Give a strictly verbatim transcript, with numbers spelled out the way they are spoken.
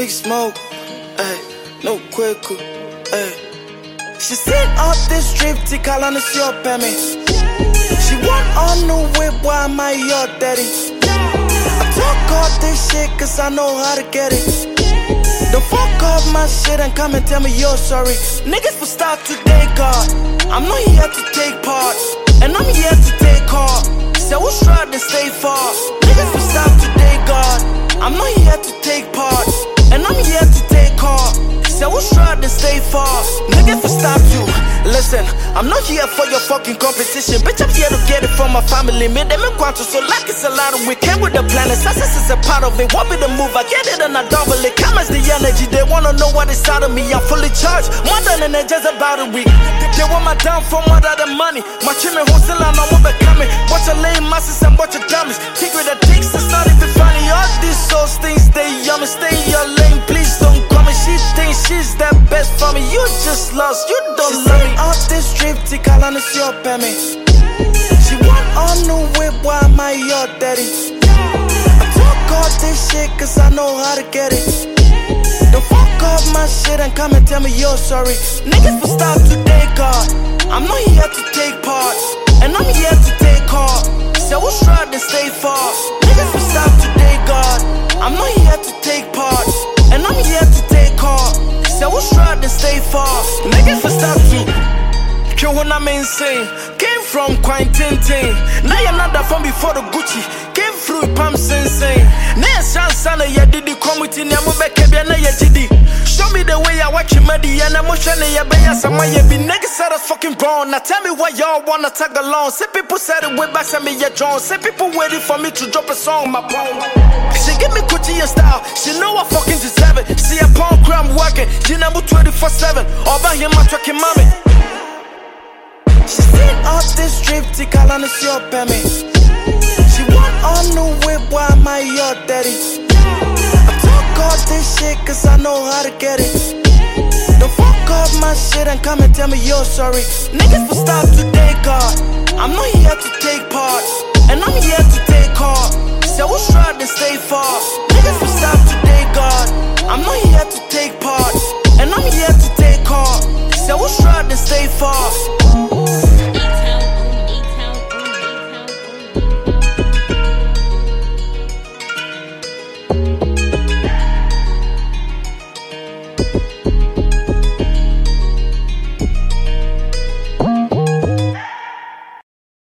big smoke, ay, no quicker, ay. She seen up this trip to call on the shop at me. She want on the whip, why am I your daddy? I talk all this shit cause I know how to get it. Don't fuck up my shit and come and tell me you're sorry. Niggas for start today, God. I'm not here to take part, and I'm here to take heart. So we'll try to stay far. Niggas for start today, God. I'm not here to take part, and I'm here to take heart. So we'll try to stay far. Niggas for stop you. Listen, I'm not here for your fucking competition. Bitch, I'm here to get it from my family. Me, them and Quanto, so like it's a lot of we came with the planet. Success is a part of it. What be the move? I get it and I double it. Come as the energy. They wanna know what is out of me. I'm fully charged. More than an just about a week. They want my downfall more than the money. My chimney hustle and I won't be coming. Watch a lame masses and watch a dummies. Take with the dicks, it's not even funny. All these souls things, they yummy. Stay in your lane, please don't come and she thinks she's that best for me. You just lost, you don't she love me. Off this trip to call on the shop at me. She want on the whip, why am I your daddy? I talk all this shit cause I know how to get it. Don't fuck up my shit and come and tell me you're sorry. Niggas for stop today, God. I'm not here to take part, and I'm here to take heart. So we'll try to stay far. Niggas for stop today, God. I'm not here to take part, and I'm here to take heart. So we'll try to stay far. Niggas for stop you. Kill when I'm insane. Came from Quintin. Now you're not that from before the Gucci. Came through Pam Sensei. Next chance, I did the committee. Show me the way I watch your money and I'm trying to be as someone you be niggas said us fucking wrong. Now tell me why y'all wanna tag along. Say people said it way back, send me your John. Say people waiting for me to drop a song, my phone. She give me Gucci and style. She know I fucking deserve it. See a pound crime working. You number twenty-four seven. All by him, my trucking mommy. She seen off this trip to call on the shop at me. She want on the whip, why am I your daddy? I talk all this shit cause I know how to get it. Don't fuck up my shit and come and tell me you're sorry. Niggas for stop today, God. I'm not here to take part, and I'm here to take heart. So we'll try to stay far. Niggas for stop today, God. I'm not here to take part, and I'm here to take heart. So we'll try to stay far.